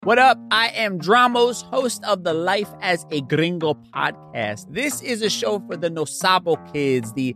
What up? I am Dramos, host of the Life as a Gringo podcast. This is a show for the No Sabo kids, the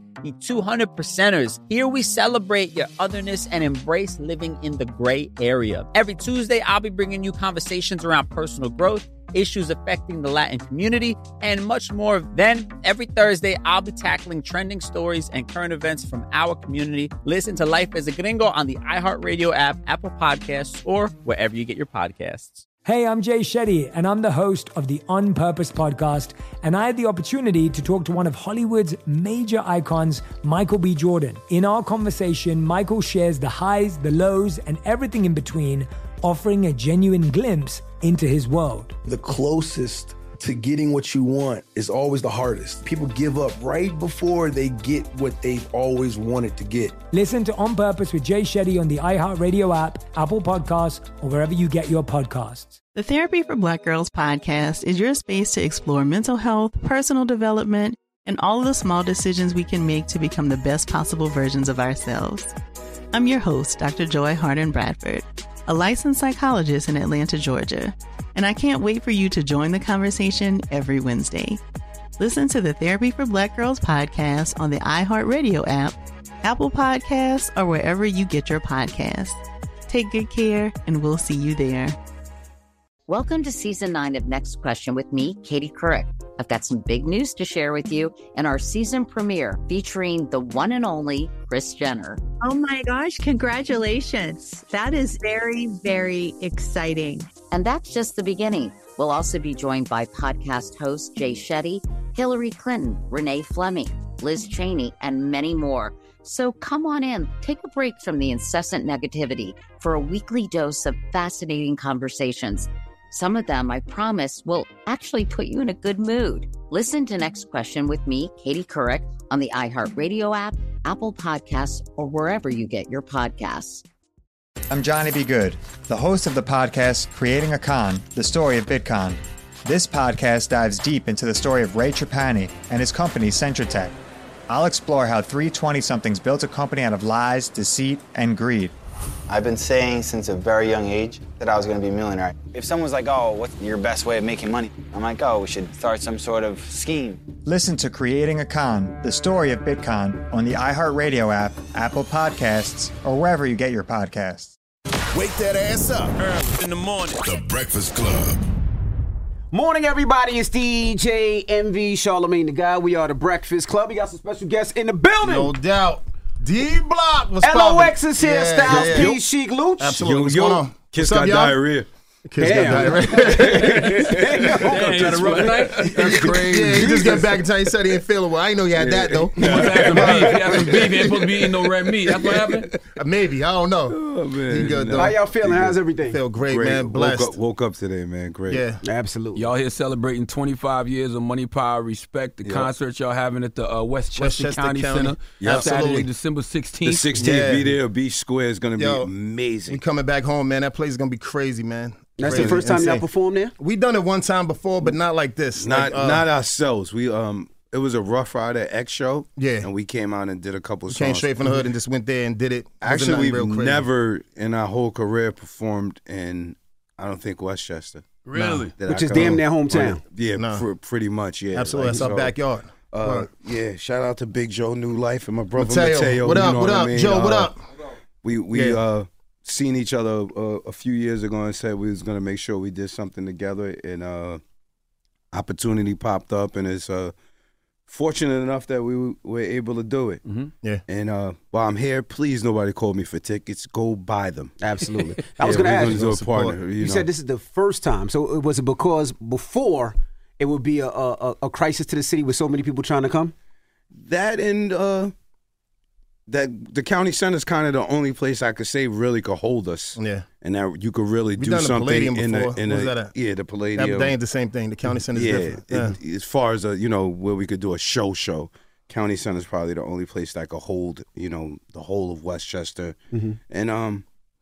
200%ers. Here we celebrate your otherness and embrace living in the gray area. Every Tuesday, I'll be bringing you conversations around personal growth, issues affecting the Latin community, and much more. Then, every Thursday, I'll be tackling trending stories and current events from our community. Listen to Life as a Gringo on the iHeartRadio app, Apple Podcasts, or wherever you get your podcasts. Hey, I'm Jay Shetty, and I'm the host of the On Purpose podcast, and I had the opportunity to talk to one of Hollywood's major icons, Michael B. Jordan. In our conversation, Michael shares the highs, the lows, and everything in between, offering a genuine glimpse into his world. The closest to getting what you want is always the hardest. People give up right before they get what they've always wanted to get. Listen to On Purpose with Jay Shetty on the iHeartRadio app, Apple Podcasts, or wherever you get your podcasts. The Therapy for Black Girls podcast is your space to explore mental health, personal development, and all of the small decisions we can make to become the best possible versions of ourselves. I'm your host, Dr. Joy Harden Bradford, a licensed psychologist in Atlanta, Georgia, and I can't wait for you to join the conversation every Wednesday. Listen to the Therapy for Black Girls podcast on the iHeartRadio app, Apple Podcasts, or wherever you get your podcasts. Take good care, and we'll see you there. Welcome to Season 9 of Next Question with me, Katie Couric. I've got some big news to share with you in our season premiere featuring the one and only Kris Jenner. Oh my gosh, congratulations. That is very, very exciting. And that's just the beginning. We'll also be joined by podcast host Jay Shetty, Hillary Clinton, Renee Fleming, Liz Cheney, and many more. So come on in, take a break from the incessant negativity for a weekly dose of fascinating conversations. Some of them, I promise, will actually put you in a good mood. Listen to Next Question with me, Katie Couric, on the iHeartRadio app, Apple Podcasts, or wherever you get your podcasts. I'm Johnny B. Good, the host of the podcast Creating a Con, the story of Bitcoin. This podcast dives deep into the story of Ray Trapani and his company, Centratech. I'll explore how three 20-somethings built a company out of lies, deceit, and greed. I've been saying since a very young age that I was going to be a millionaire. If someone's like, oh, what's your best way of making money? I'm like, oh, we should start some sort of scheme. Listen to Creating a Con, the story of Bitcoin, on the iHeartRadio app, Apple Podcasts, or wherever you get your podcasts. Wake that ass up early in the morning. The Breakfast Club. Morning, everybody. It's DJ MV Charlamagne the Guy. We are the Breakfast Club. We got some special guests in the building. No doubt. D-Block was LOX is here. Yeah, Styles yeah. P. Chic Luch. Absolutely. What's going on? Kids What's up, got y'all? diarrhea. Kids got diarrhea. Damn, had a rough night? That's crazy. Yeah, he just got back in time. He said he didn't feel it well. I didn't know you had that, though. He had some beef. He had some beef. He ain't supposed to be eating no red meat. That's what happened? Maybe. I don't know. Oh, man. He good, though. How y'all feeling? How's everything? Feel great, man. Blessed. Woke up today, man. Great. Yeah. Absolutely. Y'all here celebrating 25 years of Money, Power, Respect. The concert y'all having at the Westchester County Center. Yeah, Saturday, absolutely. December 16th. The 16th, Yeah. be there. Beach Square is going to be We amazing. coming back home, man. That place is going to be crazy, man. That's Crazy. the first time y'all Insane. performed there? We done it one time before, but not like this. Not Like, ourselves. We it was a Rough Rider X show. Yeah. And we came out and did a couple songs. came straight from the hood and just went there and did it. Wasn't Actually, nothing we've real crazy. never in our whole career performed in, I don't think, Westchester. Really? That Which I is can damn near remember. hometown. Yeah, No. pretty much, yeah. Absolutely. That's our so, backyard. Right. Yeah, shout out to Big Joe New Life and my brother Mateo. Mateo. What you up? know What I up? mean? Joe, what up? We Yeah. seen each other a few years ago and said we was going to make sure we did something together, and opportunity popped up, and it's fortunate enough that we were able to do it. Mm-hmm. Yeah. And while I'm here, please nobody call me for tickets. Go buy them. Absolutely. I was going to we're ask gonna you. do a support. partner. You know. said this is the first time. So was it because before it would be a crisis to the city with so many people trying to come? That and that the county center is kind of the only place I could say really could hold us. Yeah. And that you could really We do done the something Palladium in before. the in What was the that at? yeah, the Palladium. That ain't the same thing. The county center is different. Yeah. As far as where we could do a show, county center is probably the only place that could hold the whole of Westchester, and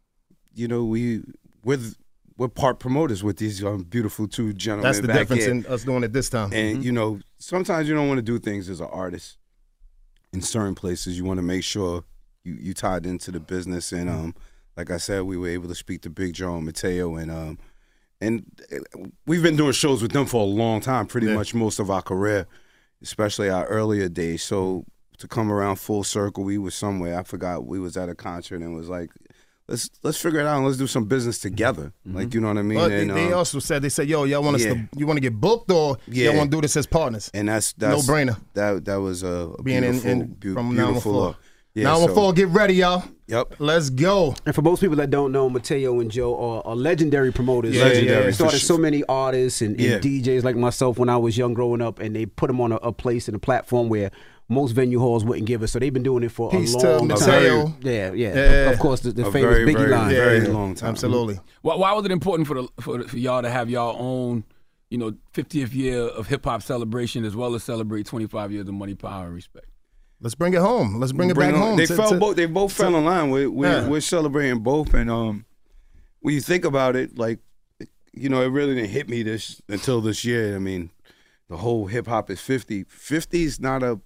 we're part promoters with these beautiful two gentlemen. That's the back difference here. in us doing it this time. And sometimes you don't want to do things as an artist. In certain places, you want to make sure you tied into the business. And like I said, we were able to speak to Big Joe and Mateo, and And we've been doing shows with them for a long time, pretty much most of our career, especially our earlier days. So to come around full circle, we was somewhere. I forgot, we was at a concert and was like, let's figure it out and let's do some business together. Like, you know what I mean? But and, they also said, they said, yo, y'all want us to, you want to get booked or y'all want to do this as partners? And that's no brainer. That was a being beautiful, from beautiful look. Yeah, 914, get ready, y'all. Yep. Let's go. And for most people that don't know, Mateo and Joe are legendary promoters. Legendary. They started so many artists and DJs like myself when I was young growing up, and they put them on a place and a platform where most venue halls wouldn't give us. So they've been doing it for a long time. Yeah. Of course, the famous Biggie line. Very long time. Absolutely. Why was it important for y'all to have y'all own, 50th year of hip hop celebration as well as celebrate 25 years of Money, Power, and Respect? Let's bring it home. Let's bring it back home. They both fell in line. We're celebrating both, and when you think about it, like, it really didn't hit me until this year. I mean, the whole hip hop is 50. 50 is not a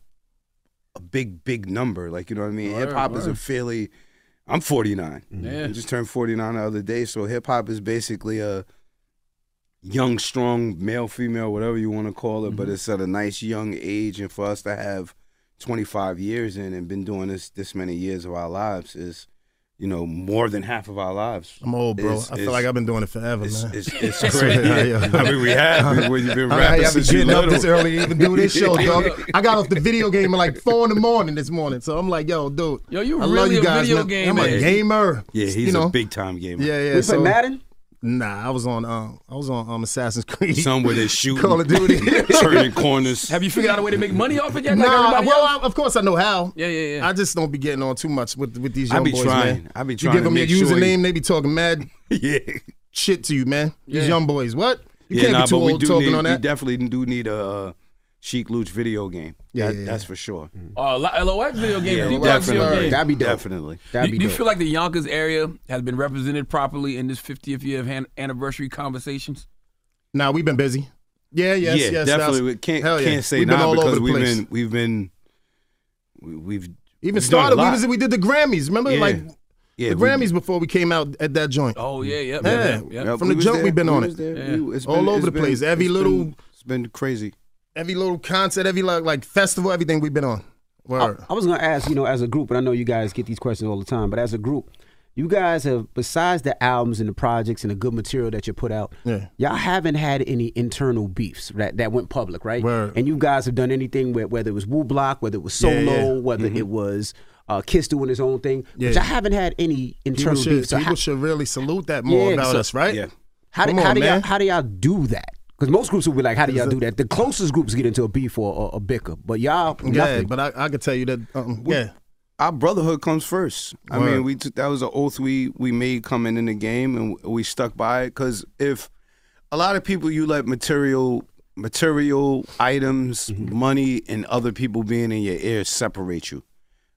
big number. Like, you know what I mean? Hip hop is I'm 49. Yeah. I just turned 49 the other day, so hip hop is basically a young, strong, male, female, whatever you want to call it, but it's at a nice young age, and for us to have 25 years in and been doing this many years of our lives is, more than half of our lives. I'm old, bro. I feel like I've been doing it forever, man. It's crazy. I mean, we have. You've been rapping since you getting up little. this early to even do this show, dog. I got off the video game at like 4 in this morning, so I'm like, yo, dude. Yo, you I really love you a guys, video man. game I'm a gamer. Yeah, he's a big-time gamer. Yeah. We play Madden? Nah, I was on Assassin's Creed. Somewhere they shoot Call of Duty, turning corners. Have you figured out a way to make money off it yet? Nah, of course I know how. Yeah. I just don't be getting on too much with these young boys, man. I be You trying. give them to your make sure username, they be talking mad shit to you, man. These young boys, what? You can't be too old talking on that. We definitely do need a Sheik Luch video game. That's for sure. LOX video game. Definitely. That'd be dope. Definitely. Do you feel like the Yonkers area has been represented properly in this 50th year of anniversary conversations? Nah, we've been busy. Yes, definitely. We can't say now because we've even started. We did the Grammys. Remember, the Grammys before we came out at that joint. Oh yeah. From the jump, we've been on it. All over the place. It's been crazy. Every little concert, every like festival, everything we've been on. I was going to ask, as a group, and I know you guys get these questions all the time, but as a group, you guys have, besides the albums and the projects and the good material that you put out, y'all haven't had any internal beefs that went public, right? And you guys have done anything whether it was Wu Block, whether it was Solo, whether it was Kiss doing his own thing, but y'all haven't had any internal beefs. People should really salute that more about us, right? Yeah. How do y'all do that? Because most groups will be like, how do y'all do that? The closest groups get into a beef or a bicker, but y'all, nothing. But I can tell you that, our brotherhood comes first. I mean, that was an oath we made coming in the game, and we stuck by it. Because if a lot of people, you let material items, money, and other people being in your ear separate you.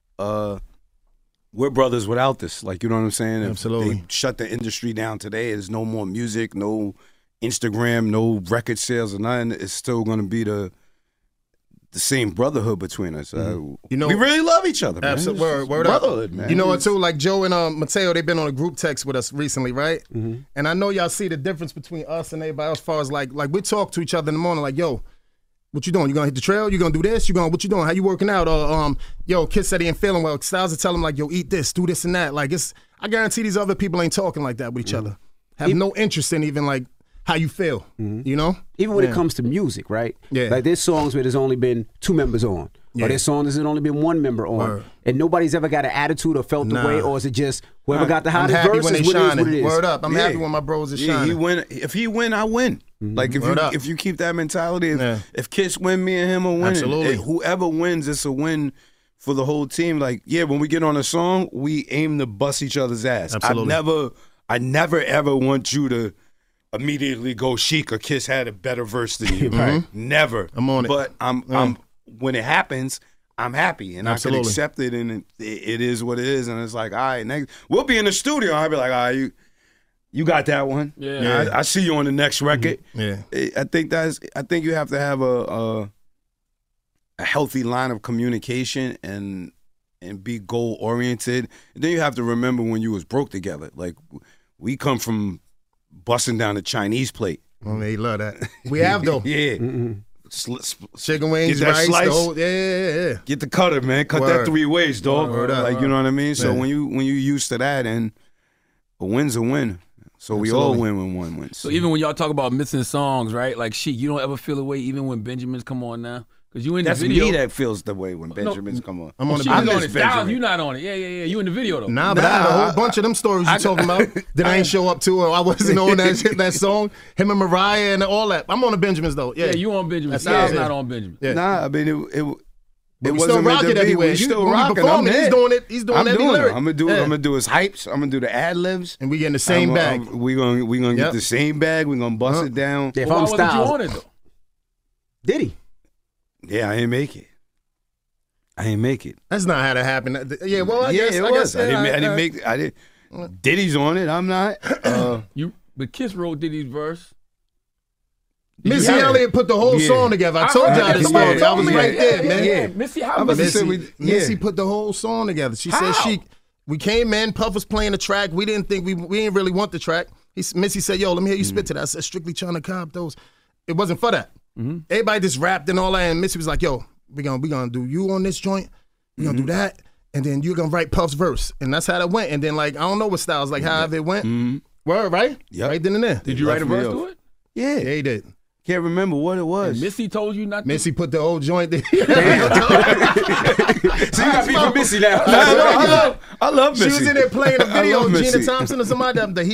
We're brothers without this. Like, you know what I'm saying? Absolutely. If they shut the industry down today, there's no more music, no Instagram, no record sales or nothing. It's still going to be the same brotherhood between us. We really love each other, man. Absolutely. Word brotherhood, up. man. You know what, too? Like Joe and Mateo, they've been on a group text with us recently, right? And I know y'all see the difference between us and everybody else as far as like we talk to each other in the morning like, yo, what you doing? You gonna hit the trail? You gonna do this? What you doing? How you working out? Or yo, Kid said he ain't feeling well. Styles will tell him like, yo, eat this, do this and that. Like I guarantee these other people ain't talking like that with each other. Have no interest in even like how you feel, you know? Even when it comes to music, right? Yeah. Like there's songs where there's only been 2 members on. Or there's songs there's only been 1 member on. And nobody's ever got an attitude or felt the way, or is it just whoever got the hottest verse is what it is? Word up. I'm happy when my bros are shining. If he win, I win. Like if you keep that mentality, if Kiss win, me and him are winning. Absolutely. Whoever wins, it's a win for the whole team. Like, when we get on a song, we aim to bust each other's ass. Absolutely. I never ever want you to immediately go Sheik or Kiss had a better verse than you. Right. Never. I'm on it. But I'm when it happens, I'm happy and I can accept it, and it is what it is. And it's like, all right, next we'll be in the studio. I'll be like, all right, you got that one. Yeah. I see you on the next record. Yeah. I think you have to have a healthy line of communication and be goal oriented. And then you have to remember when you was broke together. Like we come from busting down the Chinese plate. Oh, they love that. We have though. Yeah. Chicken wings, Get that rice, slice. the whole, yeah. Get the cutter, man. Cut that 3 ways, dog. Word up. Like, you know what I mean? So Yeah. when you used to that, and a win's a win. So we all win when one wins. So even when y'all talk about missing songs, right? Like, Sheik, you don't ever feel a way even when Benjamins come on now? Because you in That's the video. me that feels the way when Benjamins come on. I'm on the Sheik's video. on it. Styles, you not on it. Yeah. You in the video, though. Nah, but I had a whole bunch of them stories you talking about that I ain't show up to, or I wasn't on that song. Him and Mariah and all that. I'm on the Benjamins though. Yeah, you on Benjamin. Styles Styles not on Benjamin. Yeah. Nah, I mean, But it we wasn't still meant rock to it be. everywhere. We still when rocking. performing, I'm he's there. doing it. He's doing I'm every doing lyric. it. I'm gonna do his hypes. I'm gonna do the ad libs, and we get in the same bag. We gonna get the same bag. We gonna bust it down. Yeah, if Why I'm wasn't you Styles, on it, though? did he? Yeah, I ain't make it. That's not how that happened. Yeah, well, I yeah, guess. it I was. guess. I didn't. Diddy's on it. I'm not. But Kiss wrote Diddy's verse. Missy Elliott put the whole song together. I told y'all this story. I was right there, man. Yeah. Missy put the whole song together. She said we came in, Puff was playing the track. We didn't think we didn't really want the track. Missy said, "Yo, let me hear you spit to that." I said, "Strictly trying to cop those." It wasn't for that. Everybody just rapped and all that, and Missy was like, "Yo, we gonna do you on this joint. We gonna do that, and then you're gonna write Puff's verse." And that's how that went. And then like I don't know what styles like how it went. Word, right? Yep. Right then and there. Did you write a verse to it? Yeah, he did. Can't remember what it was. And Missy told you not to? Missy put the old joint there. So you got beef with Missy now. I love Missy. She was in there playing a video love of Gina Missy. Thompson or somebody.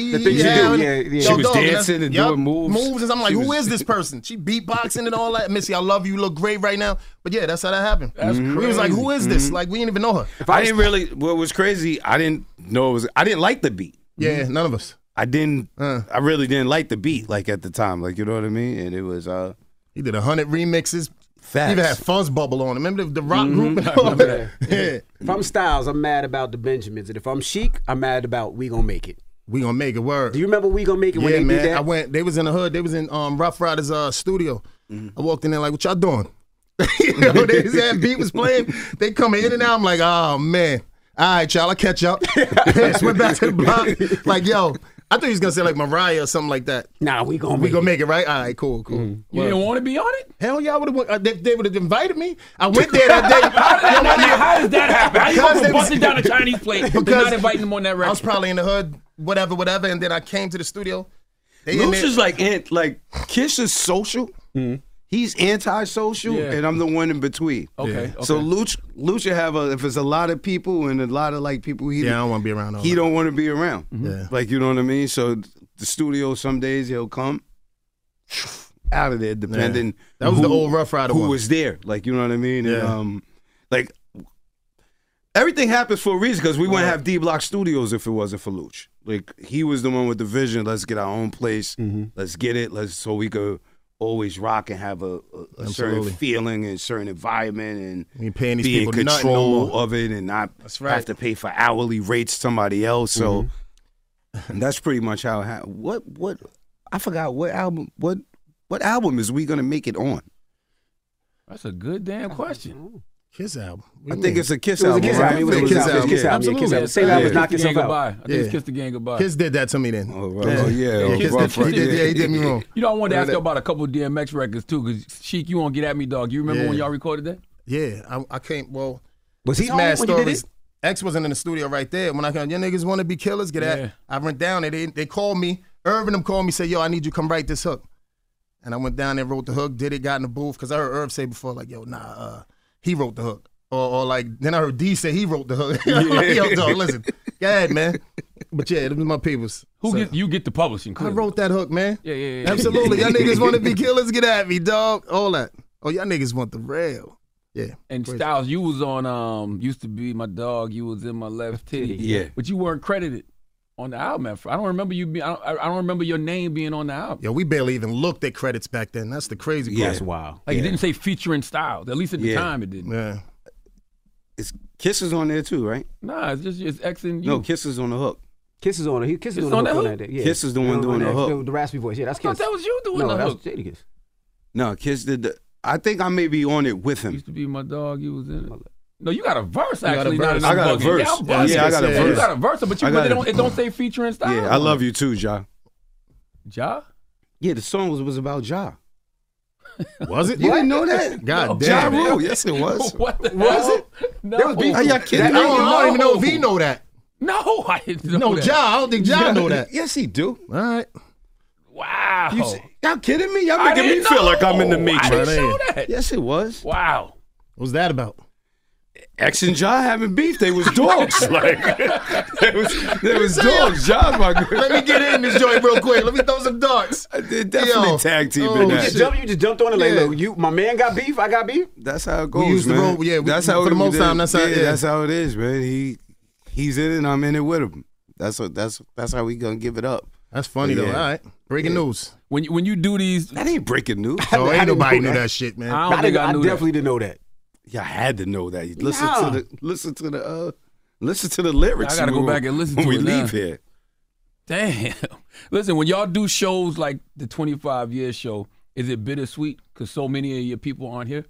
She was dancing and doing moves. And I'm like, who is this person? She beatboxing and all that. Missy, I love you. You look great right now. But yeah, that's how that happened. That's crazy. We was like, who is this? Like, we didn't even know her. I didn't really. What was crazy? I didn't know it was. I didn't like the beat. Yeah, none of us. I didn't. I really didn't like the beat. Like at the time, like you know what I mean. And it was. He did 100 remixes. Facts. He even had Fuzz Bubble on. Remember the rock group and all that? Yeah. If I'm Styles, I'm mad about the Benjamins. And if I'm Sheik, I'm mad about We Gonna Make It. We Gonna Make It, word. Do you remember We Gonna Make It when they did that? I went, they was in the hood. They was in Rough Riders studio. I walked in there like, what y'all doing? You know, that beat was playing. They come in and out. I'm like, oh, man. All right, y'all, I'll catch up. Just went back to the block. Like, yo, I thought he was going to say like Mariah or something like that. Nah, we gonna make it, right? All right, cool. You didn't want to be on it? Hell yeah, I would have. They would have invited me. I went there that day. How does that happen? How you Because go they from was- busting down a Chinese plate to not inviting them on that I record? was probably in the hood, whatever, and then I came to the studio. They in Luch there- is like Kish is social. He's anti-social, Yeah. and I'm the one in between. Okay. So Luch will have if it's a lot of people and a lot of like people I don't want to be around. All he that. don't want to be around. Yeah. Like you know what I mean. So the studio some days he'll come out of there depending. That was the old Rough Rider who one. was there. Like you know what I mean. Yeah. And, like everything happens for a reason because we wouldn't have D Block Studios if it wasn't for Luch. Like he was the one with the vision. Let's get our own place. Let's get it. So we could always rock and have a certain Absolutely. feeling and certain environment and We ain't paying these be in people nothing no control more. of it and not That's right. have to pay for hourly rates to somebody else. So and that's pretty much how it happened. What I forgot what album is we gonna make it on? That's a good damn question. Kiss album. I think it's a Kiss It was a album. Kiss right? album. It was a Kiss Kiss album. album. Kiss album. Absolutely. Kiss album. Same album as Knock Kiss the Gang Yourself Out. Goodbye. I think it's Kiss the Gang Goodbye. Kiss did that to me then. Oh, right. Oh, yeah. Kiss Rough did, Rider. he did me wrong. You know, I wanted to ask you about a couple of DMX records too, because Sheik, you want to get at me, dog. You remember Yeah. when y'all recorded that? Yeah, I came. Well, Was he it's on mad when you did stories. it? X wasn't in the studio right there. When I came, your niggas want to be killers, get Yeah. at. I went down there. They called me. Irv and them called me, said, yo, I need you to come write this hook. And I went down there, wrote the hook, did it, got in the booth. Because I heard Irv say before, like, yo, he wrote the hook. Or like, then I heard D say he wrote the hook. I'm like, yo, dog, listen. Go ahead, man. But yeah, them was my peoples. You get the publishing? I Clearly. wrote that hook, man. Yeah. Absolutely. Y'all niggas want to be killers, get at me, dog. All that. Oh, y'all niggas want the real. Yeah. And Crazy. Styles, you was on Used to Be My Dog. You was in My Left Titty. Yeah. But you weren't credited on the album. I don't remember you being. I don't remember your name being on the album. Yo, we barely even looked at credits back then. That's the crazy part. Yeah. That's wild. Like it didn't say featuring Styles. At least at the Yeah. time it didn't. Yeah. It's Kiss is on there too, right? Nah, it's X and you. No, Kiss is on the hook. Kiss is on it. Kiss is It's on on the that hook on hook? that day. Yeah. Kiss is the one doing the hook. The raspy voice. Yeah, that's I thought Kiss. that was you doing No, the that's hook. Jadakiss. No, Kiss did the. I think I may be on it with him. Used to Be My Dog. You was in it. No, you got a verse got a actually. verse. Not I got a bugging. verse. Yeah, I'm bugging. Yeah, I got a You verse. got a verse, but I got it don't say featuring Styles. Yeah, I love you too, Ja. Ja? Yeah, the song was about Ja. Was it? You didn't know that? God Ja damn. Rule. Yes, it was. What the Was hell? it? No. There was beef. Are y'all kidding I me? don't even know if he know that. No, I didn't know No, that. Ja. I don't think Ja know that. Yes, he do. All right. Wow. Y'all kidding me? Y'all I making me didn't feel know. like I'm in the I Matrix. didn't know that. Yes, it was. Wow. What's that about? X and Ja having beef. They was dogs. Like they was dogs. Ja's my good. Let me get in this joint real quick. Let me throw some darts. They definitely Yo. tag team Oh, in You that. just jumped on it like, Yeah. look, my man got beef, I got beef. That's how it goes, We used to man. roll- yeah, we- that's for how the we most did. time, that's how- yeah. That's how it is, man. He's in it, and I'm in it with him. That's how we gonna give it up. That's funny Yeah. though. All right. Breaking news. When you do these, That ain't breaking news. Oh, I ain't didn't nobody know knew that. that shit, man. I don't think I knew definitely didn't know that. Y'all had to know that. Listen Nah. to the lyrics. I gotta go when- back and listen when to we it now. leave here. Damn. Listen, when y'all do shows like the 25-year show, is it bittersweet because so many of your people aren't here?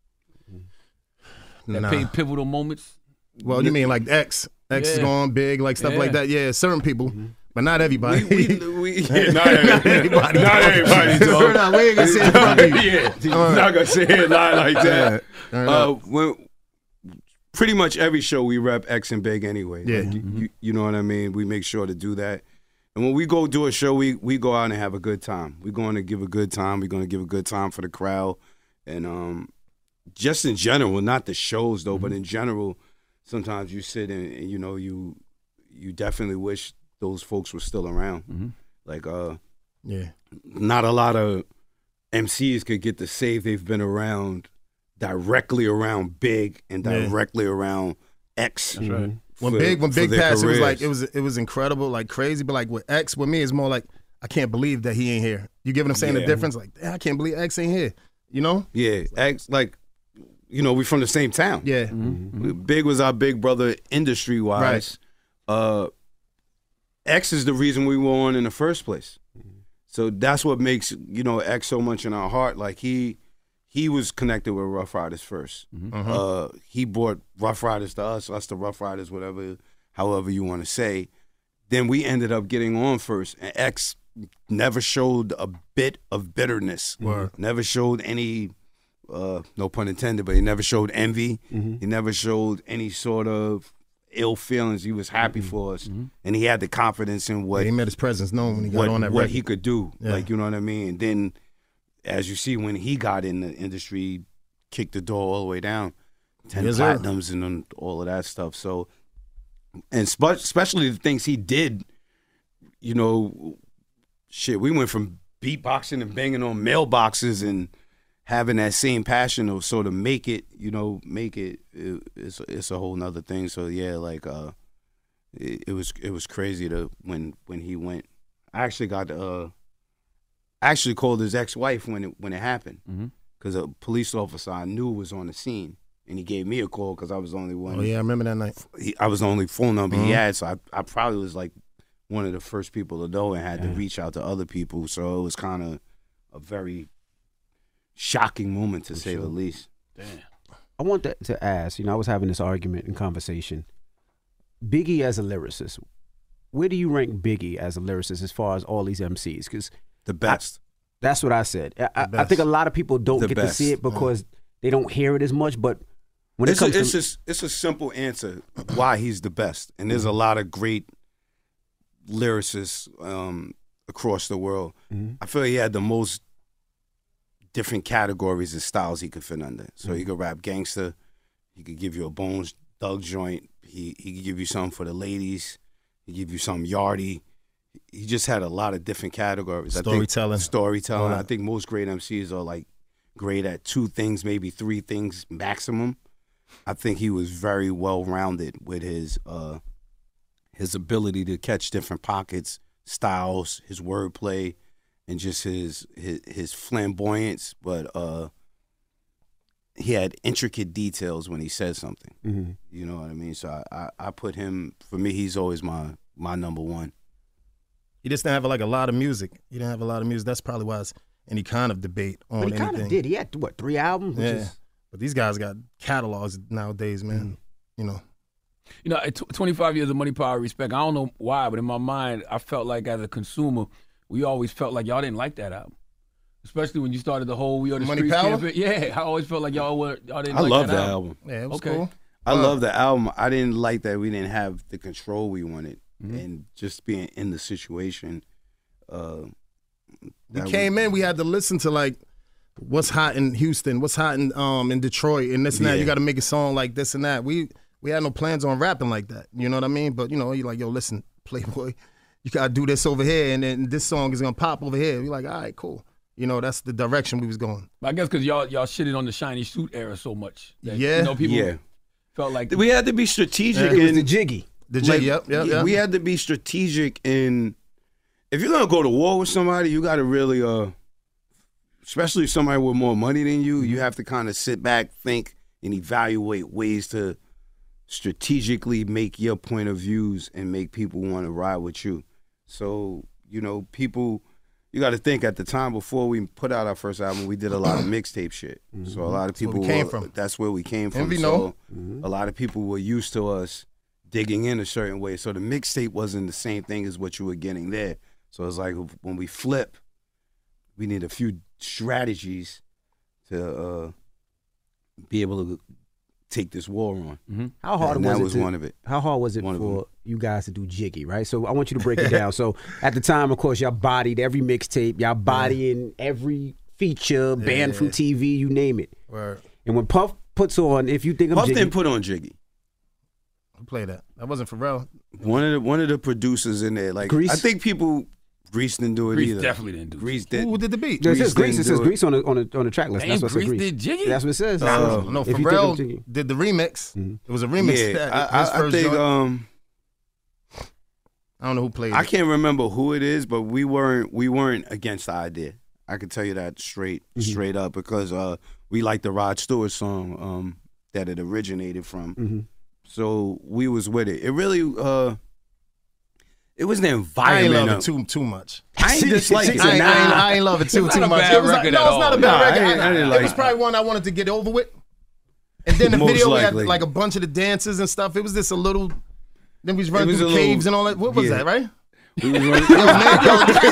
That Nah. pay pivotal moments? Well, you mean like X is Yeah. going big, like stuff like Yeah. that. Yeah, certain people, but not everybody. Not everybody. Not everybody, dog. No, we ain't gonna say it from you. Yeah, All right. not gonna say it like that. Yeah. When pretty much every show we rep X and Big anyway. Yeah. Like, you know what I mean. We make sure to do that. And when we go do a show, we go out and have a good time. We're going to give a good time. We're going to give a good time for the crowd, and just in general, not the shows though, but in general, sometimes you sit and you know you definitely wish those folks were still around. Like Yeah. not a lot of MCs could get to say they've been around directly around Big and Yeah. directly around X. That's right. for- When Big for their passed, it was like careers. it was incredible, like crazy. But like with X, with me, it's more like I can't believe that he ain't here. You get what I'm saying? The Yeah. difference, like I can't believe X ain't here. You know? Yeah, X, like, you know, we from the same town. Yeah. Big was our big brother industry wise. X is the reason we were on in the first place. So that's what makes, you know, X so much in our heart. Like he was connected with Rough Riders first. He brought Rough Riders to us to Rough Riders, however you want to say. Then we ended up getting on first, and X never showed a bit of bitterness. Never showed any, no pun intended, but he never showed envy. He never showed any sort of ill feelings. He was happy for us, and he had the confidence in what he made his presence known when he got on that what record. he could do. Yeah. Like, you know what I mean? And then, as you see, when he got in the industry, kicked the door all the way down, 10 Yes, sir. platinums and then all of that stuff. So, and especially the things he did, you know, shit, we went from beatboxing and banging on mailboxes and having that same passion to sort of make it, it's a whole nother thing. So yeah, like it was crazy to when he went. I actually called his ex-wife when it happened, because a police officer I knew was on the scene, and he gave me a call because I was the only one. Oh yeah, I remember that night. I was the only phone number he had, so I probably was like one of the first people to know and had to reach out to other people. So it was kind of a very shocking moment, to say the least. Damn. I want to ask, I was having this argument and conversation. Biggie as a lyricist, where do you rank Biggie as a lyricist as far as all these MCs? Because the best. That's what I said. I think a lot of people don't get to see it because they don't hear it as much. But when it comes it's a simple answer why he's the best, and there's a lot of great lyricists across the world. I feel he had the most different categories and styles he could fit under. So he could rap gangster, he could give you a Bones Thug joint, he could give you something for the ladies, he give you something yardie. He just had a lot of different categories. Storytelling. Storytelling. I think most great MCs are like great at 2 things, maybe 3 things maximum. I think he was very well rounded with his ability to catch different pockets, styles, his wordplay, and just his flamboyance. But he had intricate details when he said something. You know what I mean? So I put him, for me, he's always my number one. He just didn't have like a lot of music. He didn't have a lot of music. That's probably why it's any kind of debate on But he anything. kind of did. He had, 3 albums? Which Yeah. is, But these guys got catalogs nowadays, man. You know. 25 years of Money, Power, Respect. I don't know why, but in my mind, I felt like as a consumer, we always felt like y'all didn't like that album. Especially when you started the whole We Are the Money Streets Power? campaign. Yeah, I always felt like y'all didn't I like love that that album. album. Yeah, it was Okay. cool. I love the album. I didn't like that we didn't have the control we wanted, Mm-hmm. and just being in the situation. We came in, we had to listen to like what's hot in Houston, what's hot in Detroit, and this and that. Yeah. You got to make a song like this and that. We had no plans on rapping like that. You know what I mean? But you know, you're like, yo, listen, Playboy, you gotta do this over here, and then this song is gonna pop over here. We're like, all right, cool. You know, that's the direction we was going. I guess because y'all shitted on the shiny suit era so much. That, Yeah. You know, people Yeah. felt like We had to be strategic. It was in- the Jiggy. The J, yep. We had to be strategic in. If you're gonna go to war with somebody, you got to really, especially somebody with more money than you, you have to kind of sit back, think, and evaluate ways to strategically make your point of views and make people want to ride with you. So, you know, people, you got to think at the time before we put out our first album, we did a lot of mixtape shit. So a lot of That's where people we came from. That's where we came from. Envy So know. a lot of people were used to us digging in a certain way. So the mixtape wasn't the same thing as what you were getting there. So it's like when we flip, we need a few strategies to be able to take this war on. Mm-hmm. How hard and was that it? was one of it. How hard was it for you guys to do Jiggy, right? So I want you to break it down. So at the time, of course, y'all bodied every mixtape, y'all bodying every feature, banned from TV, you name it. Word. And when Puff puts on, if you think of Puff Jiggy, didn't put on Jiggy. Who played that? That wasn't Pharrell. One of the producers in there, like Grease? I think Grease didn't do it Grease either. definitely didn't do it. Grease did. Who did the beat? No, it says Grease Grease. It didn't says do Grease on the track list. Damn, That's what's Grease Grease. did Jiggy? That's what it says. No, If you think of Pharrell Jiggy. did the remix. It was a remix. Yeah, that, his I first think joint. I don't know who played I it. can't remember who it is, but we weren't against the idea. I can tell you that straight up because we liked the Rod Stewart song that it originated from. So we was with it. It really it was the I ain't environment. love it too much. I ain't dislike it. I ain't love it too It's not a much. bad It was record no, at it's not a all. bad Nah, record. I didn't It like was it. probably one I wanted to get over with. And then the Most video we had likely. like a bunch of the dances and stuff. It was just a little. Then we was running was through a little- caves and all that. What was yeah. that, right? We was running- Yo, man,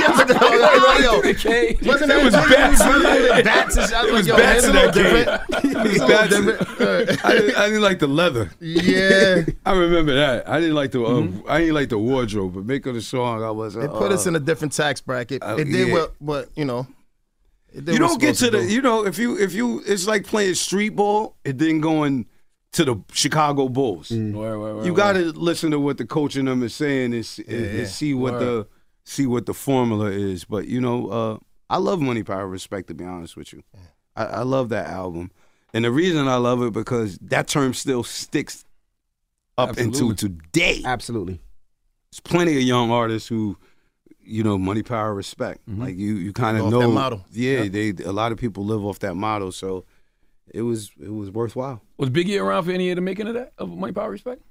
yo, Okay. wasn't that It was bats? bats. Bats and shit. I It was like, yo, bats in man, that it's a cave. little different. It was It's a bats. little different. I didn't like the leather. Yeah. I remember that. I didn't like the wardrobe, but making the song, I was. It put us in a different tax bracket. It did yeah. what you know. It did You what don't get it's supposed to the. do. You know, if you, it's like playing street ball. It didn't go in to the Chicago Bulls. You got to listen to what the coach and them is saying and see what the formula is. But you know, I love Money, Power, Respect. To be honest with you, I love that album, and the reason I love it because that term still sticks up into today. Absolutely. There's plenty of young artists who, you know, Money, Power, Respect. Like you kind of Off know that motto. Yeah, a lot of people live off that motto. So it was worthwhile. Was Biggie around for any of the making of that, of Money, Power, Respect?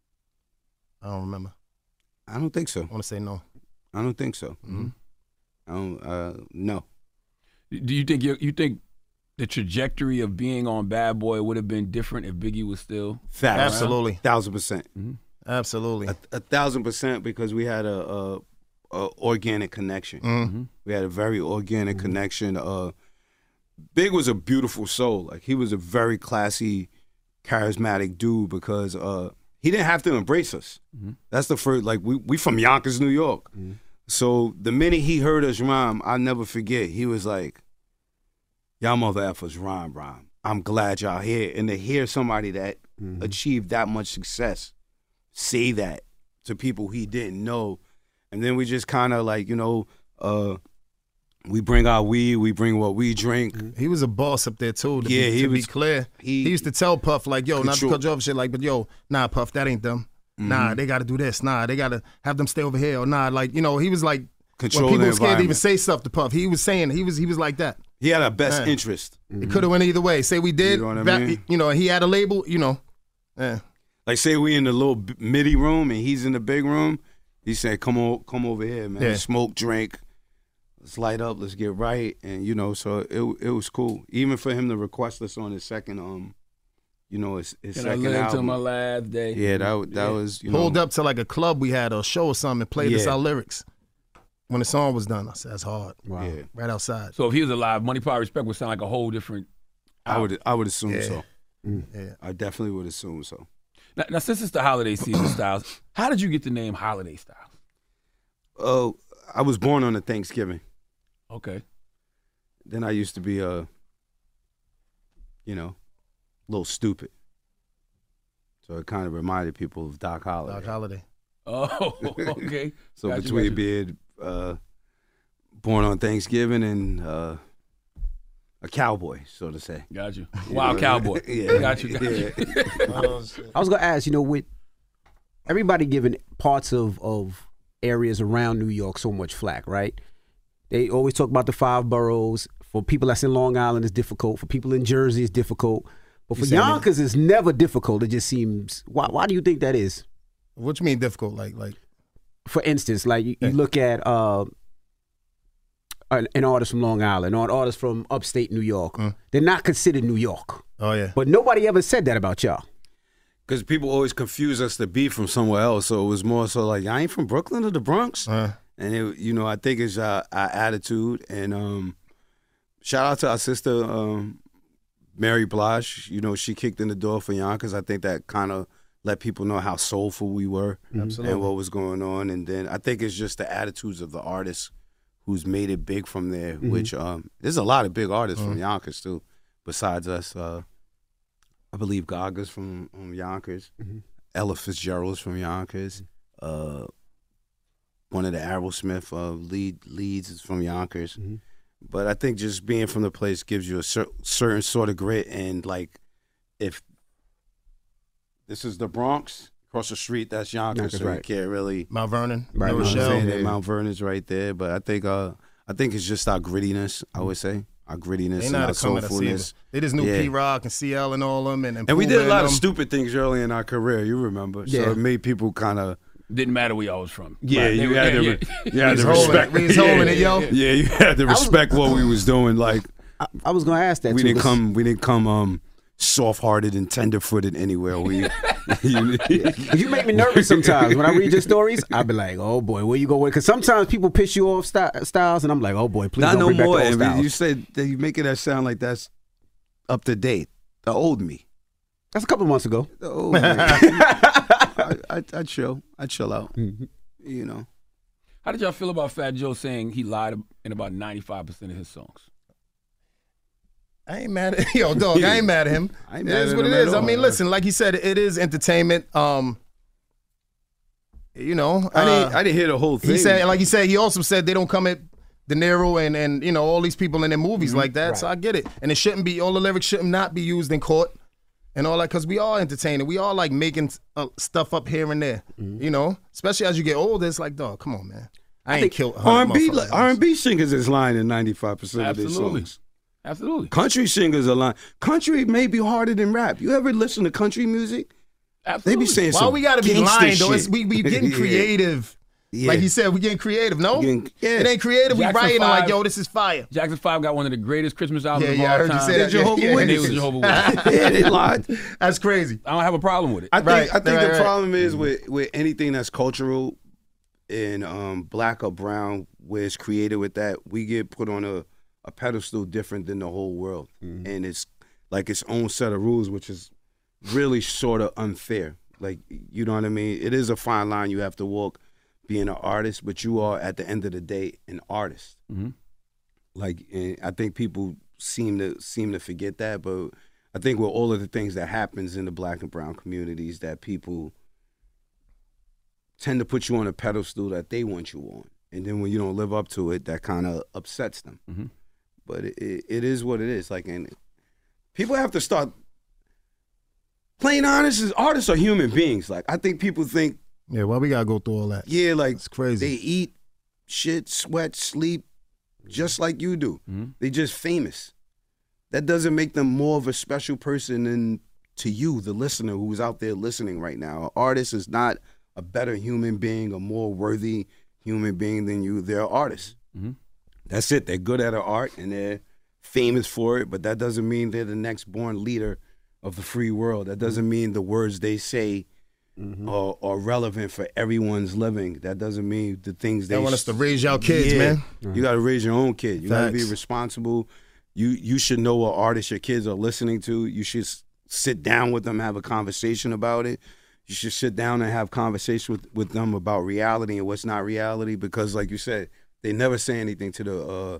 I don't remember. I don't think so. I want to say no. I don't think so. I don't. No. Do you think you think the trajectory of being on Bad Boy would have been different if Biggie was still Facts. Absolutely. 1,000%. Absolutely. 1,000% because we had a organic connection. We had a very organic connection. Big was a beautiful soul. Like he was a very classy, charismatic dude because he didn't have to embrace us. That's the first. Like we from Yonkers, New York. So the minute he heard us rhyme, I'll never forget. He was like, "Y'all mother effers rhyme. I'm glad y'all here." And to hear somebody that achieved that much success say that to people he didn't know, and then we just kind of like, you know, we bring our weed, we bring what we drink. He was a boss up there too. To Yeah, be, he to was- be clear. he- He used to tell Puff like, "Yo, not to Control- cut you off, shit like, but yo, nah, Puff, that ain't them. Nah, they got to do this. Nah, they got to have them stay over here. Or nah, like you know, he was like Control when people the were scared to even environment. say stuff to Puff. He was saying he was like that. He had our best Yeah. interest. It could have went either way. Say we did, You know what I back- mean? you know, he had a label. You know, yeah. Like say we in the little midi room and he's in the big room. He said, "Come over here, man. Yeah. Smoke, drink. Let's light up. Let's get right." And you know, so it was cool. Even for him to request us on his second you know, his Can I second live till album. my last day? Yeah, that was you know. Pulled up to like a club we had or a show or something and played us Yeah. our lyrics. When the song was done, I said, that's hard. Wow. Yeah. Right outside. So if he was alive, Money, Power, Respect would sound like a whole different. I would assume Yeah. so. Yeah. I definitely would assume so. Now, since it's the holiday season, Styles, how did you get the name Holiday Styles? Oh, I was born on a Thanksgiving. Okay. Then I used to be a little stupid. So it kind of reminded people of Doc Holliday. Doc Holliday. Oh, okay. So Gotcha, between gotcha. being born on Thanksgiving and a cowboy, so to say. Got you. Wild cowboy. Yeah. Got you. Yeah. I was gonna ask, with everybody giving parts of areas around New York so much flack, right? They always talk about the 5 boroughs. For people that's in Long Island, it's difficult. For people in Jersey, it's difficult. But for Yonkers, it's never difficult. It just seems. Why do you think that is? What you mean difficult? Like. For instance, like you look at an artist from Long Island or an artist from upstate New York. They're not considered New York. Oh yeah. But nobody ever said that about y'all. Because people always confuse us to be from somewhere else. So it was more so like, I ain't from Brooklyn or the Bronx. And, I think it's our attitude. And shout out to our sister, Mary Blige. She kicked in the door for Yonkers. I think that kind of let people know how soulful we were. Absolutely. And what was going on. And then I think it's just the attitudes of the artists who's made it big from there, which there's a lot of big artists from Yonkers, too, besides us. I believe Gaga's from Yonkers. Ella Fitzgerald's from Yonkers. One of the Aerosmith leads is from Yonkers. But I think just being from the place gives you a certain sort of grit. And, like, if this is the Bronx, across the street, that's Yonkers. So you can't really... Mount Vernon. Right, New Rochelle. Mount Vernon's right there. But I think it's just our grittiness, I would say. Our grittiness They and know how our to come at us either. soulfulness. They just knew P-Rock and CL and all them. And we did a lot of them. stupid things early in our career, you remember. So it made people kind of... Didn't matter where y'all was from. Yeah, Right. you had to respect. We was holding it, yo. Yeah, you had to respect what we was doing. Like, I was going to ask that, we too. didn't come soft-hearted and tender-footed anywhere. You make me nervous sometimes. When I read your stories, I be like, oh, boy, where you go with? Because sometimes people piss you off, Styles, and I'm like, oh, boy, please Not don't no bring back more. the old Styles. You said that you making that sound like that's up to date. The old me. That's a couple months ago. The old me. I'd chill out. How did y'all feel about Fat Joe saying he lied in about 95% of his songs? I ain't mad at yo, dog. I ain't mad at him. I ain't It mad is at what him it at is. I all. mean, listen, like he said, it is entertainment. I didn't hear the whole thing. He said, he also said they don't come at De Niro and all these people in their movies like that. Right. So I get it. And it shouldn't be, all the lyrics shouldn't not be used in court and all that, because we are entertaining. We are like making stuff up here and there, especially as you get older. It's like, dog, come on, man. I ain't killed R&B singers is lying in 95% of their songs. Absolutely. Country singers are lying. Country may be harder than rap. You ever listen to country music? Absolutely. They be saying Why some we gotta be gangster lying, though? shit. It's, we getting creative. Yeah. Like he said, we getting creative. No? It ain't creative. Jackson we writing 5, like, yo, this is fire. Jackson 5 got one of the greatest Christmas albums of all I heard time. you say that. Jehovah's Yeah, And they Witnesses. was Jehovah's Witnesses. Yeah, they lied. That's crazy. I don't have a problem with it. I think the right. problem is with anything that's cultural and black or brown, where it's created with that, we get put on a pedestal different than the whole world. And it's like its own set of rules, which is really sort of unfair. Like, you know what I mean? It is a fine line you have to walk being an artist, but you are, at the end of the day, an artist. Like, and I think people seem to forget that, but I think with all of the things that happens in the black and brown communities, that people tend to put you on a pedestal that they want you on. And then when you don't live up to it, that kind of upsets them. But it is what it is. Like, and people have to start plain honest. Artists are human beings. Like, I think people think, yeah, well, we gotta go through all that. Yeah, like, it's crazy. They eat, shit, sweat, sleep, just like you do. They just famous. That doesn't make them more of a special person than to you, the listener who's out there listening right now. An artist is not a better human being, a more worthy human being than you. They're artists. That's it. They're good at their art and they're famous for it, but that doesn't mean they're the next born leader of the free world. That doesn't mean the words they say are relevant for everyone's living. That doesn't mean the things They want us to raise y'all kids, man. You got to raise your own kid. You got to be Facts. responsible. You should know what artists your kids are listening to. You should sit down with them, have a conversation about it. You should sit down and have conversation with them about reality and what's not reality, because like you said, they never say anything to the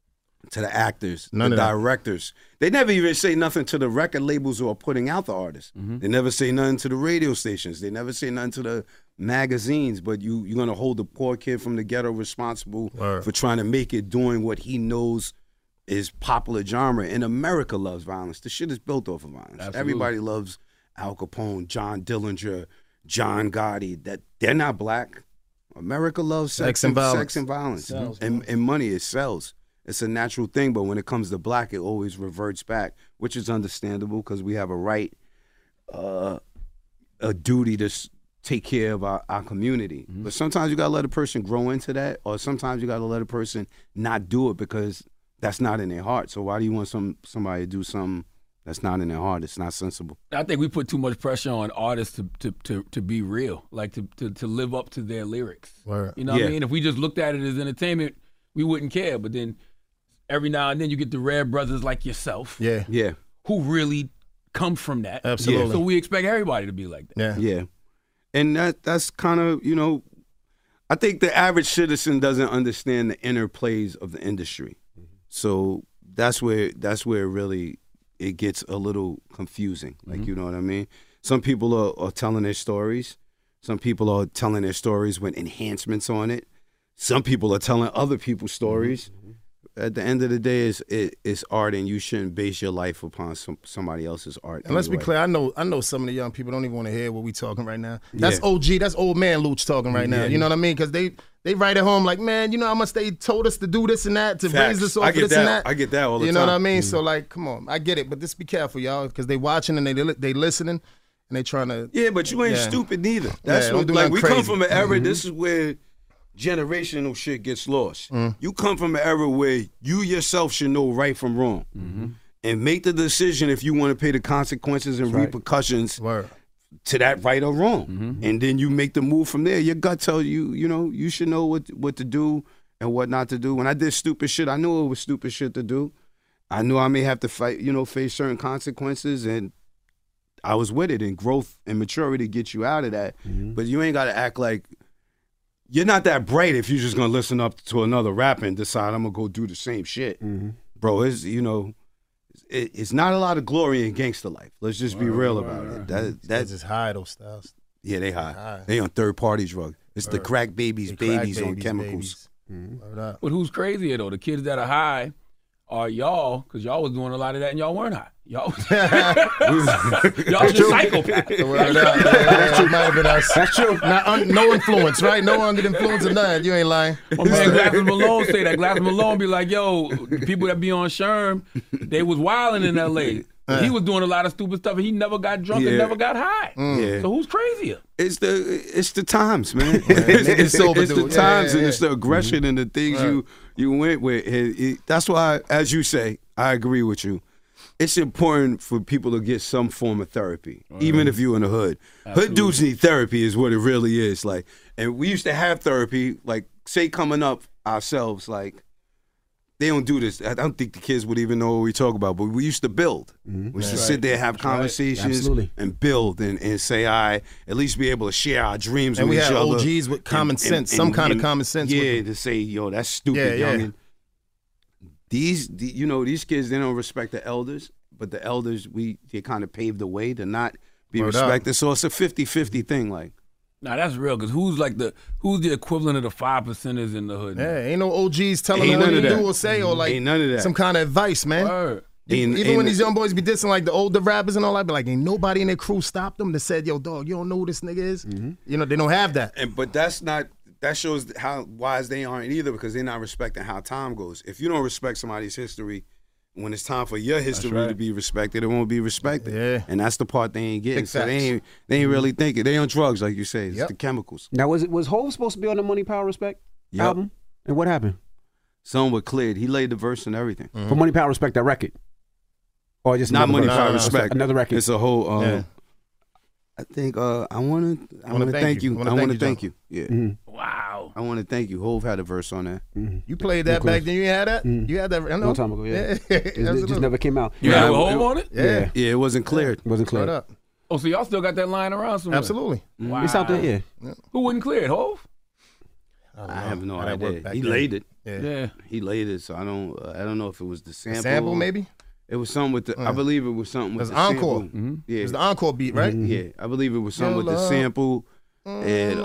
actors, None the of that. directors. They never even say nothing to the record labels who are putting out the artists. They never say nothing to the radio stations. They never say nothing to the magazines. But you're going to hold the poor kid from the ghetto responsible for trying to make it doing what he knows is popular genre. And America loves violence. The shit is built off of violence. Absolutely. Everybody loves Al Capone, John Dillinger, John Gotti. That they're not black. America loves sex and violence. Sells, and money, it sells. It's a natural thing, but when it comes to black, it always reverts back, which is understandable because we have a right, a duty to take care of our community. But sometimes you got to let a person grow into that, or sometimes you got to let a person not do it because that's not in their heart. So why do you want somebody to do something that's not in their heart? It's not sensible. I think we put too much pressure on artists to be real, like to live up to their lyrics. Word. You know what I mean? If we just looked at it as entertainment, we wouldn't care. But then every now and then you get the rare brothers like yourself, Yeah. who really come from that. Absolutely. So we expect everybody to be like that. Yeah. Yeah. And that's kind of, I think the average citizen doesn't understand the interplays of the industry. So that's where really it gets a little confusing. Like, you know what I mean? Some people are telling their stories. Some people are telling their stories with enhancements on it. Some people are telling other people's stories. At the end of the day, it's art, and you shouldn't base your life upon somebody else's art. And let's be anyway. clear, I know some of the young people don't even want to hear what we talking right now. That's OG, that's old man Luch talking right now. You know what I mean? Because they write at home like, man, you know how much they told us to do this and that, to raise us off this and that. I get that all the time. You know what I mean? So like, come on, I get it, but just be careful, y'all, because they watching and they listening and they trying to. Yeah, but you ain't stupid neither. That's don't what, do like nothing we crazy. come from an era. This is where generational shit gets lost. You come from an era where you yourself should know right from wrong, and make the decision if you want to pay the consequences and repercussions to that right or wrong, and then you make the move from there. Your gut tells you, you should know what to do and what not to do. When I did stupid shit, I knew it was stupid shit to do. I knew I may have to fight, face certain consequences, and I was with it. And growth and maturity get you out of that. But you ain't got to act like you're not that bright if you're just gonna listen up to another rapper and decide I'm gonna go do the same shit, bro. It's not a lot of glory in gangster life. Let's just be real about it. That's just high those styles. Yeah, they high. They on third party drugs. It's the crack babies on chemicals. But who's crazier though? The kids that are high are y'all, because y'all was doing a lot of that and y'all weren't high. Y'all was psychopaths. That's true. Might have been us. That's true. No influence, right? No under the influence of nothing. You ain't lying. My man Glasses Malone say that. Glasses Malone be like, yo, the people that be on Sherm, they was wilding in L.A. He was doing a lot of stupid stuff and he never got drunk and never got high. So who's crazier? It's the times, man. It's the times and it's the aggression and the things you went with. That's why, as you say, I agree with you. It's important for people to get some form of therapy, even if you're in the hood. Absolutely. Hood dudes need therapy is what it really is. Like, and we used to have therapy, like, say coming up ourselves, like, they don't do this. I don't think the kids would even know what we talk about, but we used to build. We used to sit there, have conversations, and build and say, at least be able to share our dreams and with we each had other. OGs with common sense, some kind of common sense. Yeah, to say, yo, that's stupid, youngin'. These kids, they don't respect the elders, but the elders, they kind of paved the way to not be respected. So it's a 50-50 thing, like. Nah, that's real, because who's the equivalent of the 5%ers in the hood? Yeah, ain't no OGs telling them what to do or say, or like ain't none of that. Some kind of advice, man. Even when these young boys be dissing like the older rappers and all that, but like ain't nobody in their crew stopped them that said, yo, dog, you don't know who this nigga is? They don't have that. But that shows how wise they aren't either, because they're not respecting how time goes. If you don't respect somebody's history, when it's time for your history to be respected, it won't be respected. Yeah. And that's the part they ain't getting. So they ain't really thinking. They on drugs, like you say. It's the chemicals. Now, was Hov supposed to be on the Money, Power, Respect album? And what happened? Some were cleared. He laid the verse and everything. For Money, Power, Respect, that record? Or just not Money, verse? Power, Respect. Another record. It's a whole. I think I want to thank you. I want to thank you. Yeah. Mm-hmm. Wow. I want to thank you. Hove had a verse on that. Mm-hmm. You played that back then. You had that. You had that. I know. Long time ago. Yeah. It just never came out. You had a Hove on it? Yeah. Yeah, it wasn't cleared. It wasn't cleared. Up. Oh, so y'all still got that lying around somewhere? Absolutely. Wow. It's out there. Yeah. Who wouldn't clear it? Hove? I have no How that worked idea. back He then. laid it. Yeah. He laid it. So I don't know if it was the sample. Sample maybe. It was something with the. I believe it was something with It the was encore. sample. Mm-hmm. Yeah, It was the encore beat, right? Yeah, I believe it was something with the sample, and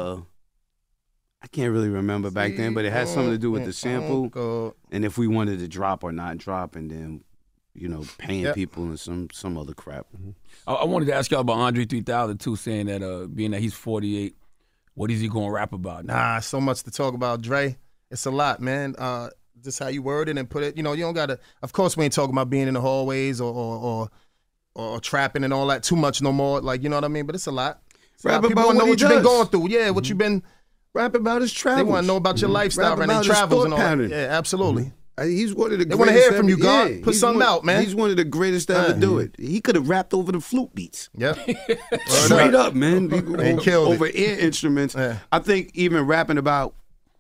I can't really remember back then, but it had something to do with the sample, and if we wanted to drop or not drop, and then paying people and some other crap. I wanted to ask y'all about Andre 3000 too, saying that being that he's 48, what is he going to rap about? Nah, so much to talk about, Dre. It's a lot, man. Just how you word it and put it. You don't gotta. Of course, we ain't talking about being in the hallways or trapping and all that too much no more. Like, you know what I mean? But it's a lot. Rap People about want to know what what you've been does. going through. Yeah, what you've been. Rap about his travels. They want to know about your lifestyle, Rap right? about And his travels thought and all that. pattern. Yeah, absolutely. He's one of the They greatest. want to hear from you, ever- God. yeah, Put he's something one- out, man. He's one of the greatest to ever do it. He could have rapped over the flute beats. Yep. Straight up, man. And killed it. over ear instruments. I think even rapping about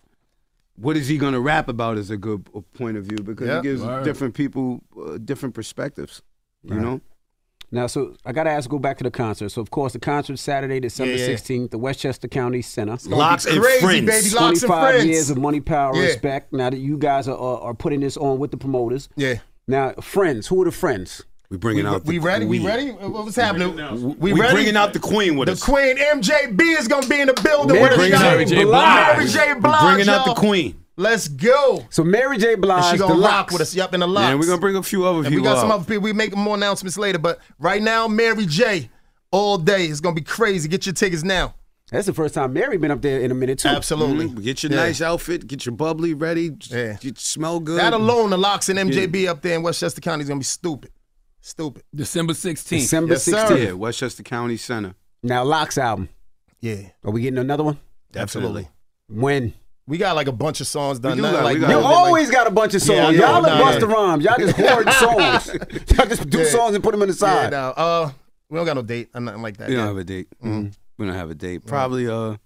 what is he going to rap about is a good point of view because Yep. it gives Word. different people different perspectives. You Right. know? Now, so I got to go back to the concert. So, of course, the concert Saturday, December 16th, the Westchester County Center. Locks and Crazy, friends. Baby. Locks and 25 friends. years of money, power, Yeah. respect. Now that you guys are putting this on with the promoters. Yeah. Now, friends. Who are the friends? We bringing out We the ready? queen. We ready? What's happening? We ready? bringing out the queen with The us. queen, MJB, is going to be in the building Mary with us. J. y'all. Mary J. Blige. Mary J. We Blige, bringing out the y'all. queen. Let's go. So Mary J. Blige, And she the gonna rock Locks. with us. Yep, in the locks. And we're gonna bring a few other And people we got some up. other people. We make more announcements later. But right now, Mary J. all day. It's gonna be crazy. Get your tickets now. That's the first time Mary been up there in a minute too. Absolutely. Get your Yeah. nice outfit. Get your bubbly ready. Yeah. You smell good. That alone, the locks and MJB up there in Westchester County is gonna be stupid. Stupid. December 16th. December Yes, sir. 16th. Yeah, Westchester County Center. Now, Locks album. Yeah. Are we getting another one? Absolutely. When? We got like a bunch of songs done. do Nothing got- like we got- You really, like- always got a bunch of songs. Yeah, I know. Y'all are Nah, Busta yeah. Rhymes. Y'all just hoard songs. Y'all just do Yeah. songs and put them in the Yeah, side. no, we don't got no date or nothing like that. We don't yet. have a date. We don't have a date. Probably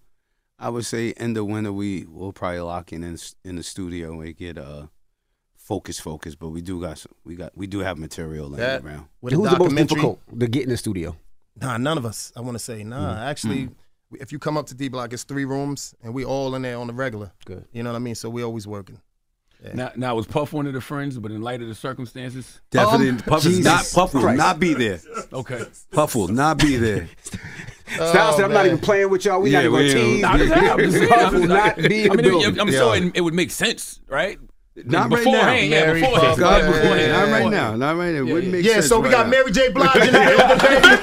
I would say end of winter we'll probably lock in the studio and get focus, but we do have material laying That- around. With a Who's the most documentary. difficult to get in the studio? Nah, none of us. I want to say Actually, if you come up to D Block, it's 3 rooms, and we all in there on the regular. Good. You know what I mean? So we always working. Now was Puff one of the friends, but in light of the circumstances? Definitely, Puff will Christ. not be there. Okay. Puff will not be there. Styles said, I'm not even playing with y'all. We Yeah, not even we going to ain't- tease. I'm just saying, I'm just saying, Puff I'm will just- not be in I the mean, building. I'm sure it would make sense, right? Not right now. Beforehand, yeah, Mary beforehand. Puff, God, yeah, beforehand. yeah, Not yeah. right now. Not right now. It wouldn't make Yeah, sense. so we right got now. Mary J. Blige in the building,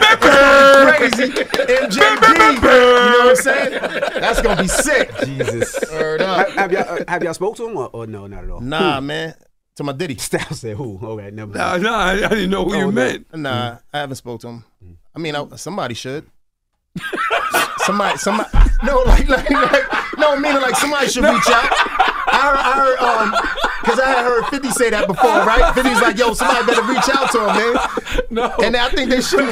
baby. Crazy. MJB. You know what I'm saying? That's going to be sick. Jesus. Word up. Have y'all spoke to him or no, not at all? Nah, man. To my Diddy. Styles said who? Okay, never mind. No, I didn't know who Oh, you no. meant. Nah, I haven't spoke to him. I mean, somebody should. somebody. No, no, meaning like somebody should reach out. I heard, because I had heard 50 say that before, right? 50's like, yo, somebody better reach out to him, man. No. And I think they should.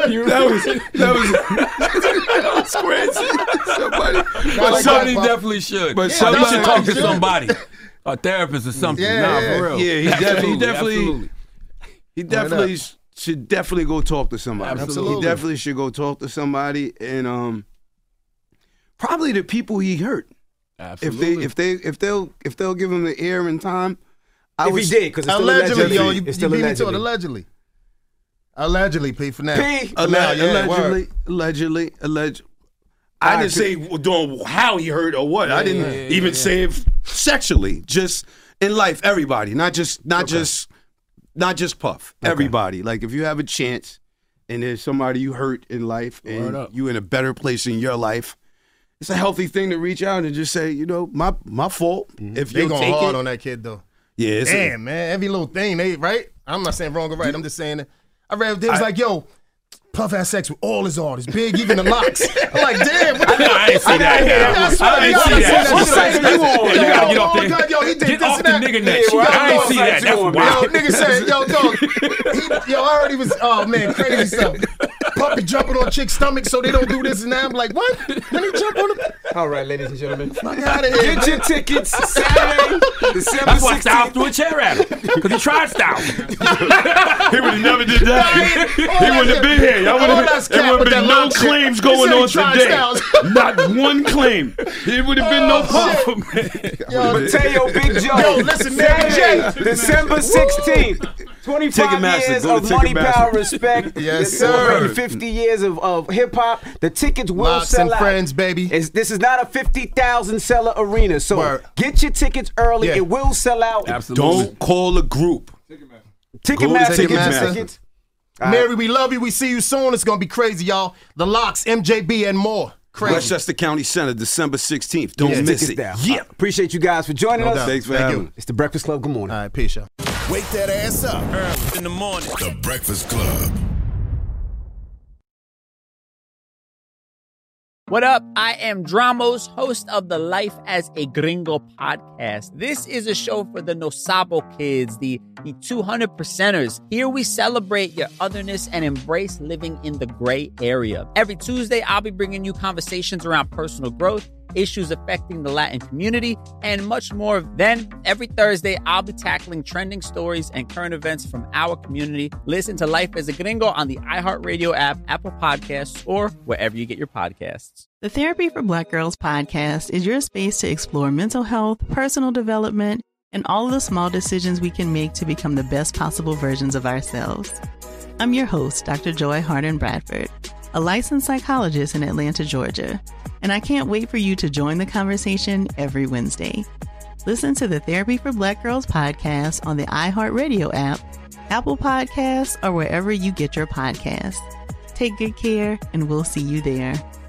That was crazy. Somebody, Like Somebody that, definitely should. But He somebody should talk to should. somebody. A therapist or something. Yeah, nah, yeah. for real. Yeah, he Absolutely. definitely should definitely go talk to somebody. Absolutely. He definitely should go talk to somebody, and probably the people he hurt. Absolutely. If they'll give him the air and time. If he did, because it's still Allegedly, yo, allegedly. you It's still beat me to it. allegedly. Allegedly, P for now. P. For now, yeah, word. Allegedly. I didn't say doing how he hurt or what. I didn't even say if sexually. Just in life, everybody, not just Puff. Everybody. Like if you have a chance, and there's somebody you hurt in life, and you in a better place in your life, it's a healthy thing to reach out and just say, you know, my fault. If They you're going taking hard on that kid though. yeah, it's Damn, man, every little thing they right. I'm not saying wrong or right. I'm just saying that. I read they was like, yo, Puff had sex with all his artists, Big, even the Locks. I'm like, damn. What the I didn't see that. I didn't see that. What's What's that? you on? You gotta get off there. God, yo, he did Get this off and the that. nigga net. Yo, I ain't dog, see that. That's Yo, wild. nigga said, yo, dog. I heard he was, oh man, crazy stuff. puppy jumping on chick's stomach so they don't do this and that. I'm like, what? Let me jump on the... All right, ladies and gentlemen. Fuck out of here. Get your tickets Saturday, December 16th. That's why Styles threw a chair at him. Because he tried Styles. He would have never did that. He wouldn't have been here. Y'all there would have been no claims going on today. Not one claim. It would have been no problem. Mateo, Big Joe. Yo, listen, Mary J. December 16th. 25 years of money, power, respect. Yes, sir. 50 years of hip-hop. The tickets will Lots sell and out. friends, baby. This is not a 50,000 seller arena. So get your tickets early. Yeah. It will sell out. Absolutely. Don't call a group. Ticketmaster. Ticketmaster. Mary, we love you. We see you soon. It's going to be crazy, y'all. The Locks, MJB, and more. Crazy. Westchester County Center, December 16th. Don't miss it. Yeah. Appreciate you guys for joining us. Thanks for having me. It's the Breakfast Club. Good morning. All right, peace, y'all. Wake that ass up early in the morning. The Breakfast Club. What up? I am Dramos, host of the Life as a Gringo podcast. This is a show for the No Sabo kids, the 200%ers. Here we celebrate your otherness and embrace living in the gray area. Every Tuesday, I'll be bringing you conversations around personal growth, issues affecting the Latin community, and much more. Then, every Thursday, I'll be tackling trending stories and current events from our community. Listen to Life as a Gringo on the iHeartRadio app, Apple Podcasts, or wherever you get your podcasts. The Therapy for Black Girls podcast is your space to explore mental health, personal development, and all of the small decisions we can make to become the best possible versions of ourselves. I'm your host, Dr. Joy Harden Bradford, a licensed psychologist in Atlanta, Georgia, and I can't wait for you to join the conversation every Wednesday. Listen to the Therapy for Black Girls podcast on the iHeartRadio app, Apple Podcasts, or wherever you get your podcasts. Take good care, and we'll see you there.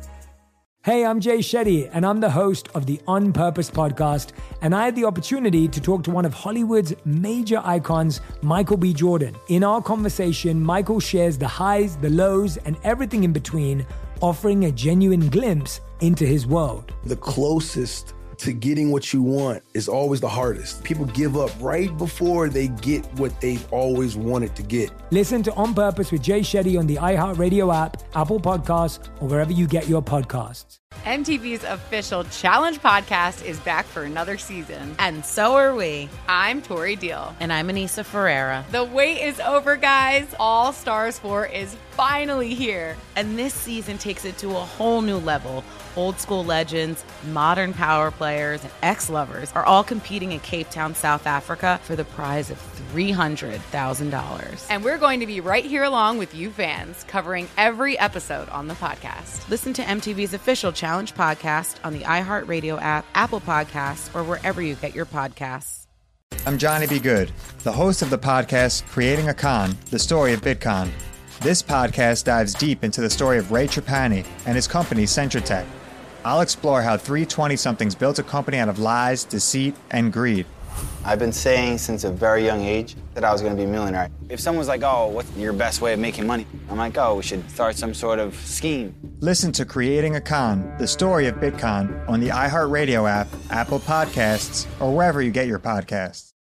Hey, I'm Jay Shetty, and I'm the host of the On Purpose podcast, and I had the opportunity to talk to one of Hollywood's major icons, Michael B. Jordan. In our conversation, Michael shares the highs, the lows, and everything in between, offering a genuine glimpse into his world. The closest to getting what you want is always the hardest. People give up right before they get what they've always wanted to get. Listen to On Purpose with Jay Shetty on the iHeartRadio app, Apple Podcasts, or wherever you get your podcasts. MTV's official Challenge podcast is back for another season. And so are we. I'm Tori Deal. And I'm Anissa Ferreira. The wait is over, guys. All Stars 4 is finally here. And this season takes it to a whole new level. Old school legends, modern power players, and ex-lovers are all competing in Cape Town, South Africa for the prize of $300,000. And we're going to be right here along with you fans, covering every episode on the podcast. Listen to MTV's official Challenge podcast on the iHeartRadio app, Apple Podcasts, or wherever you get your podcasts. I'm Johnny B. Good, the host of the podcast Creating a Con, the story of Bitcoin. This podcast dives deep into the story of Ray Trapani and his company Centratech. I'll explore how three 20-somethings built a company out of lies, deceit, and greed. I've been saying since a very young age that I was going to be a millionaire. If someone's like, oh, what's your best way of making money? I'm like, oh, we should start some sort of scheme. Listen to Creating a Con, the story of Bitcoin on the iHeartRadio app, Apple Podcasts, or wherever you get your podcasts.